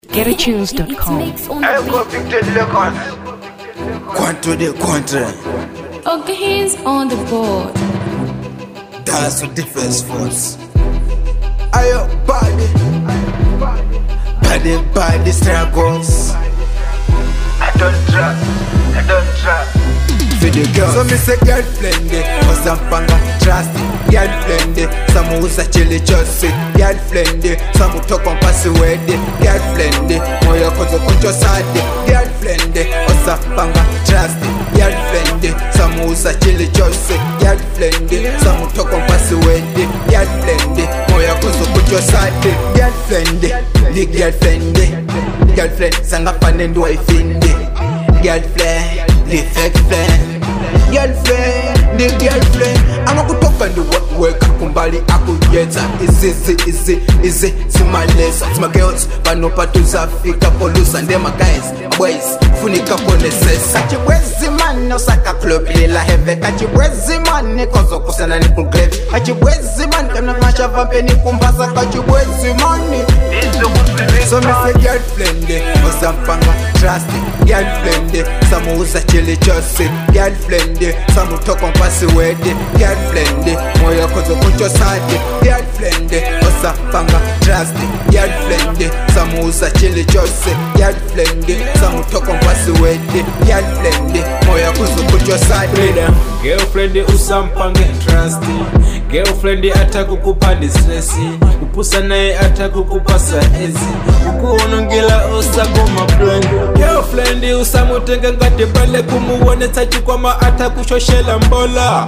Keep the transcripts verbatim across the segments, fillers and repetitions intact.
get a tunes dot com. I'm convicted records. Quanto de contra. Okay, he's on the board. That's what defense force. Ayo body. Body body struggles. I don't trust. I don't trust. For the girls. So me say girlfriend for some panga trust. Girlfriend some who's a chili just it. Girlfriend some who talk on pass away. Girlfriend moyo kozo kocho sad. Girlfriend for some panga trust. Girlfriend some who's a chili just it. Girlfriend some who talk on pass away. Girlfriend moyo kozo kocho sad. Girlfriend the girlfriend girlfriend sanga panen do I find girlfriend the fake friend girlfriend the girlfriend ama kutoka ndi weka kumbali akuyeta izizi izi izi simalesa my girls panopa tuzafika polusa ndema guys boys funika ponesesa kachibwezi man osaka club ila heve kachibwezi man kozo kusana ni conclave kachibwezi man kana masha vampe ni kumbaza kachibwezi man so me say girlfriend osampanga trust girlfriend some who's a chili just girlfriend some who talk on pass away girlfriend moyo kozo kocho sad girlfriend osampanga trust girlfriend some who's a chili just girlfriend some who talk on pass away girlfriend moyo kozo kocho sad girlfriend usampanga trust girlfriend atakukupa distress kupusa naye atakukupasa ezi ukuonongela osagoma blend girlfriend usamutenga ngati bale kumuonetsa chikwama atakushoshela mbola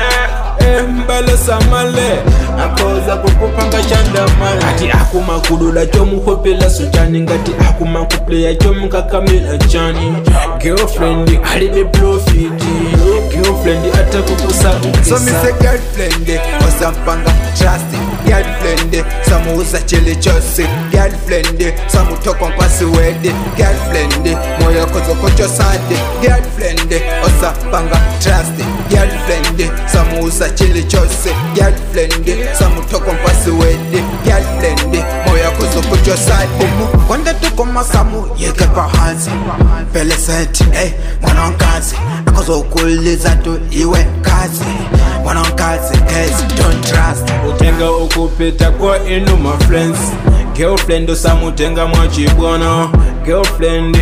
eh mbale samale akoza kukupanga chandamale ati akuma kudula chomuhopela sujani ngati akuma kuplaya chomukakamila chani girlfriend alibe profit girlfriend atakukusa so me say girlfriend osampanga trust girlfriend some who's a chili just girlfriend some who talk on pass away girlfriend moyo kozo kocho sad girlfriend osapanga trust girlfriend some who's a chili just girlfriend some who talk on pass away girlfriend moyo kozo kocho sad kwenda tukoma samu yeke pa hands pele set eh mwana kazi akozo ukuliza tu iwe kazi mwana kazi cause don't trust utenga ukupita kwa inu my friends girlfriend usamutenga mwachibwana girlfriend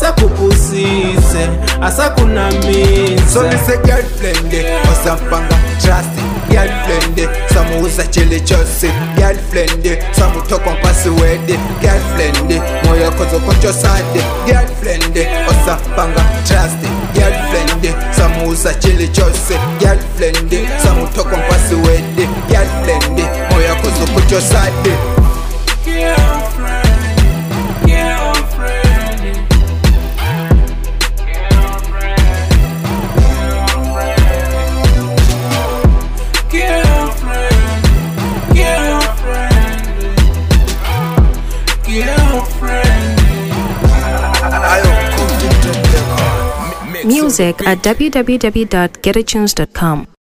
asakupusise asakunamize so me say girlfriend osampanga trust girlfriend some who's a chili just girlfriend some who talk on pass away girlfriend moyo kozo kocho sad girlfriend osampanga trust girlfriend some who's a chili just girlfriend some who talk on pass away girlfriend moyo kozo kocho sad Music at w w w dot get a tunes dot com.